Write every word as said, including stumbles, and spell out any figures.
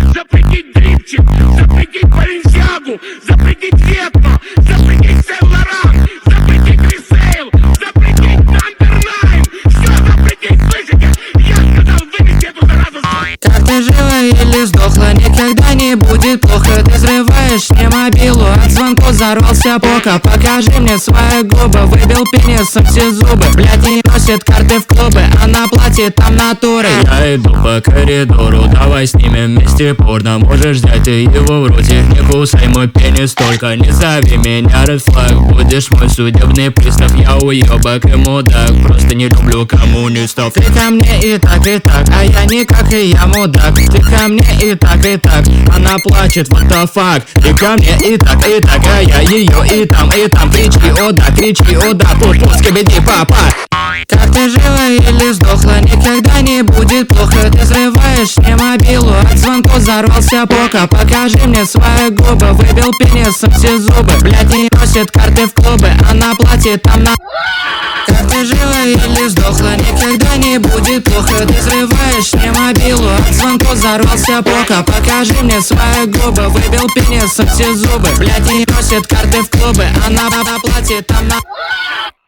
запретить дрипчик, запретить Баленсиагу, запретить Ветно, запретить Сен-Лоран, запретить Ресейл, запретить Number Nine. Все запретить, слышите? Я сказал, вынести эту заразу. Как ты жила или сдохла, никогда не будет плохо. Ты взрываешь мне мобилу, от звонков взорвался пока. Покажи мне свои губы, выбил пенисом все зубы. Блядь, не носит карты в клубы, а на платье там натуры. Я иду по коридору, давай снимем вместе порно. Можешь взять ты его в ротик, не кусай мой пенис, только не зови меня Red Flag. Будешь мой судебный пристав, я уебок и мудак. Просто не люблю коммунистов. Ты ко мне и так, и так, а я никак, и я мудак. Ты ко мне и так, и так, она плачет, what the fuck. Ты ко мне и так, и так, а я ее и там, и там. Кричи, о да, кричи, о да, тут, тут, скибиди, папа. Как ты жила или сдохла, никогда не будет плохо. Ты взрываешь мне мобилу, от звонков взорвался пока. Покажи мне свои губы, выбил пенисом все зубы. Блядь, не носит карты в клубы, а на платье там на... Как ты жила или сдохла, никогда не будет плохо. Ты взрываешь мне мобилу, от звонков взорвался пока. Покажи мне свои губы, выбил пенисом все зубы. Блядь, не носит карты в клубы, а на платье там на...